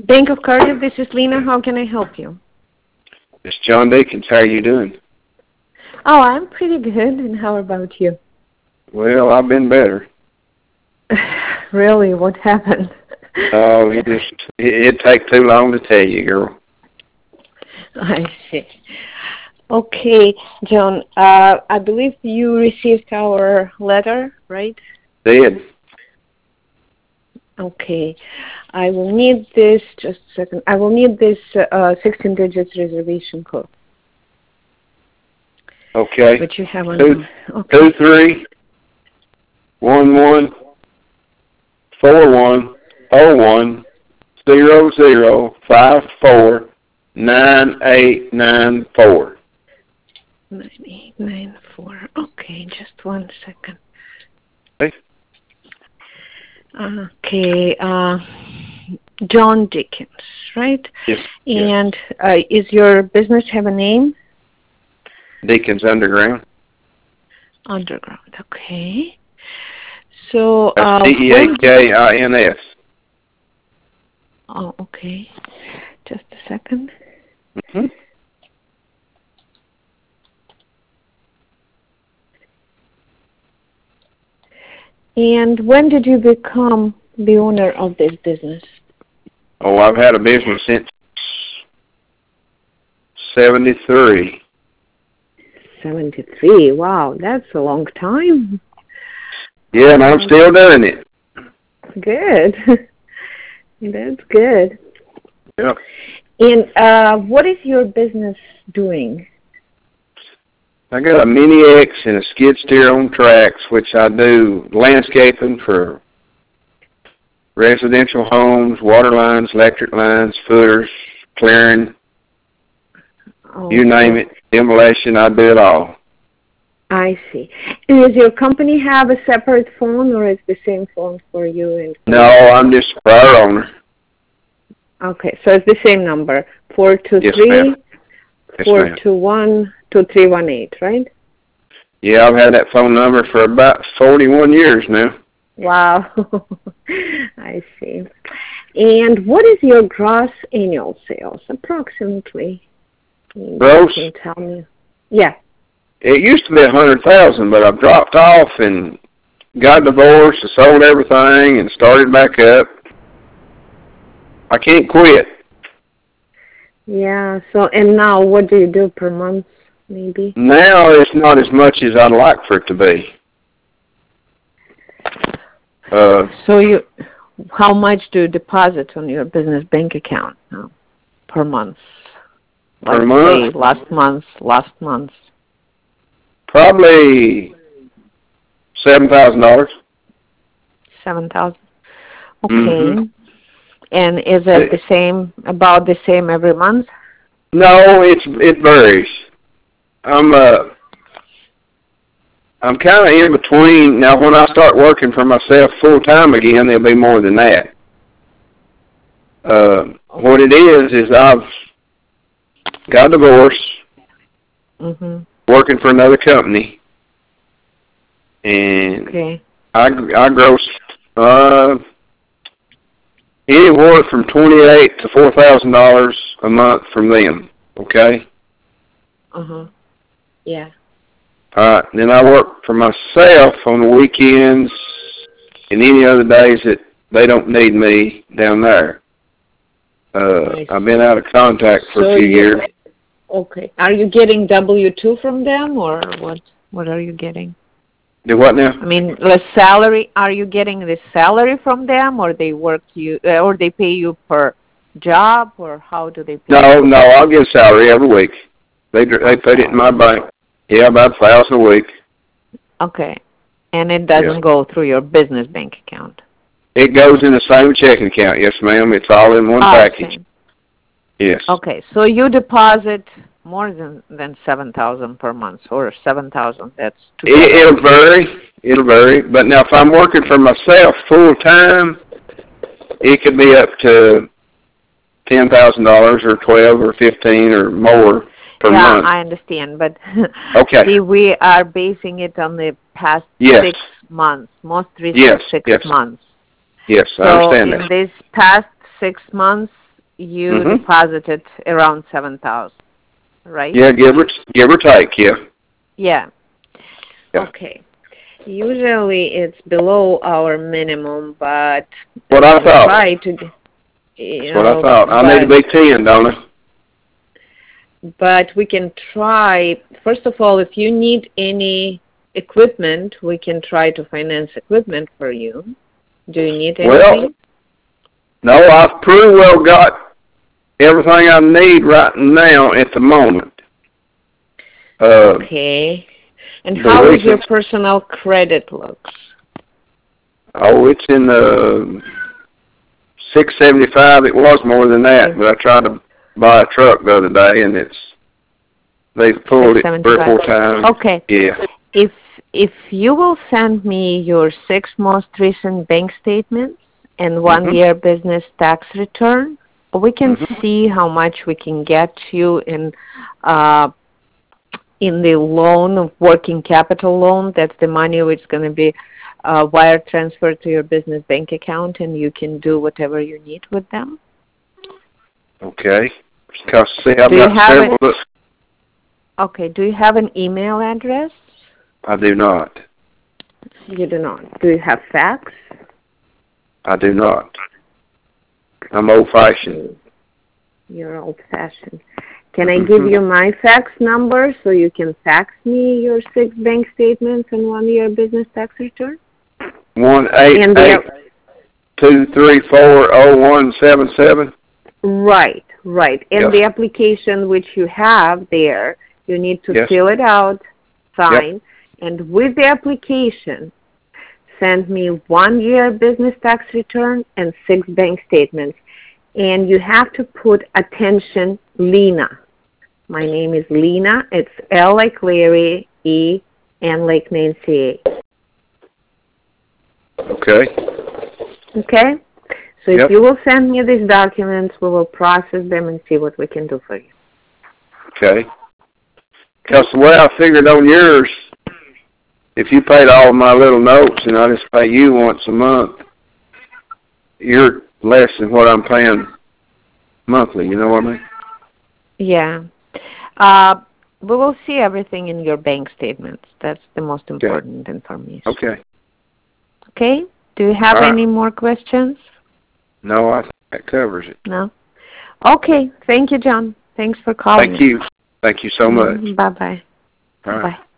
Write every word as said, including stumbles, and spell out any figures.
Bank of Cardiff, this is Lena. How can I help you? It's John Dickens. How are you doing? Oh, I'm pretty good. And how about you? Well, I've been better. Really? What happened? Oh, it just it, it take too long to tell you, girl. I see. Okay, John. Uh, I believe you received our letter, right? Did. Okay. I will need this. Just a second. I will need this uh, sixteen digits reservation code. Okay. Which you have on. Two, okay. two, three, one, one, four, one, oh, one, zero, zero, five, four, nine, eight, nine, four. Nine eight nine four. Okay, just one second. Okay. Okay. Uh, John Dickens, right? Yes. And uh, is your business have a name? Dickens Underground. Underground. Okay. So. Uh, D E A K I N S. Oh, okay. Just a second. Mm-hmm. And when did you become the owner of this business? Oh, I've had a business since seventy-three. seventy-three. Wow, that's a long time. Yeah, and I'm still doing it. Good. That's good. Yep. And uh, what is your business doing? I got a Mini X and a skid steer on tracks, which I do landscaping for residential homes, water lines, electric lines, footers, clearing, Oh, you name it, demolition, I do it all. I see. And does your company have a separate phone, or is the same phone for you? And for no, I'm just a prior owner. Okay, so it's the same number, four two Yes, three, ma'am. Yes, four ma'am. two one, two three one eight, right? Yeah, I've had that phone number for about forty-one years now. Wow. I see. And what is your gross annual sales, approximately? Gross? You can tell me. Yeah. It used to be a hundred thousand, but I've dropped off and got divorced and sold everything and started back up. I can't quit. Yeah. So, and now what do you do per month, maybe? Now it's not as much as I'd like for it to be. Uh, so you, how much do you deposit on your business bank account now, per month? Per Let's month? say last month, last month. Probably seven thousand dollars. Seven thousand. Okay. Mm-hmm. And is it the same, about the same every month? No, it's it varies. I'm uh, I'm kind of in between now. When I start working for myself full time again, there'll be more than that. Uh, what it is is I've got divorced, Mm-hmm. working for another company, and Okay. I I gross uh anywhere from twenty-eight to four thousand dollars a month from them. Okay. Uh huh. Yeah. All right. Then I work for myself on the weekends and any other days that they don't need me down there. Uh, I've been out of contact for so a few you, years. Okay. Are you getting W two from them, or what? What are you getting? Do what now? I mean, the salary. Are you getting the salary from them, or they work you, uh, or they pay you per job, or how do they pay? No, you? no. I'll get a salary every week. They they put it in my bank. Yeah, about a thousand a week. Okay. And it doesn't Yeah. go through your business bank account? It goes in the same checking account. Yes, ma'am. It's all in one Oh, package. same. Yes. Okay. So you deposit more than than seven thousand per month, or seven thousand. That's two. It, it'll vary. It'll vary. But now, if I'm working for myself full time, it could be up to ten thousand dollars, or twelve, or fifteen, or more per yeah, month. I understand, but Okay. see, we are basing it on the past Yes. six months, most recent Yes. six Yes. months. Yes. I So understand in that. this past six months, you Mm-hmm. deposited around seven thousand, right? Yeah, give or give or take. Yeah. Yeah. Yeah. Okay. Usually it's below our minimum, but What we I can thought. try to, g- you That's what I know, thought. I need to but be ten, don't I? but we can try. First of all, if you need any equipment, we can try to finance equipment for you. Do you need Well, anything? no, I've pretty well got everything I need right now at the moment. Uh, Okay. And the how is your reason- personal credit looks? Oh, it's in the six seventy-five. It was more than that, but I tried to buy a truck the other day, and it's they've pulled it three or four times. Okay. Yeah. If if you will send me your six most recent bank statements and one Mhm. year business tax return, we can Mhm. see how much we can get you in uh, in the loan, working capital loan. That's the money which is going to be uh, wire transferred to your business bank account, and you can do whatever you need with them. Okay. Because see, I've Do you got have several. it? Okay. Do you have an email address? I do not. You do not. Do you have fax? I do not. I'm old-fashioned. You're old-fashioned. Can I give you my fax number so you can fax me your six bank statements and one-year business tax return? One eight And eight the- two three four zero one seven seven. Right, right. And Yes. the application which you have there, you need to Yes. fill it out, sign, Yep. and with the application, send me one-year business tax return and six bank statements. And you have to put attention, Lena. My name is Lena. It's L like Larry, E, N like Nancy. Okay. Okay? So Yep. if you will send me these documents, we will process them and see what we can do for you. Okay. Because the way I figured on yours, if you paid all of my little notes and I just pay you once a month, you're less than what I'm paying monthly. You know what I mean? Yeah. Uh, we will see everything in your bank statements. That's the most important information. Okay. Okay? Do you have All right. any more questions? No, I think that covers it. No? Okay. Thank you, John. Thanks for calling. Thank you. Thank you so much. Bye-bye. All right. Bye.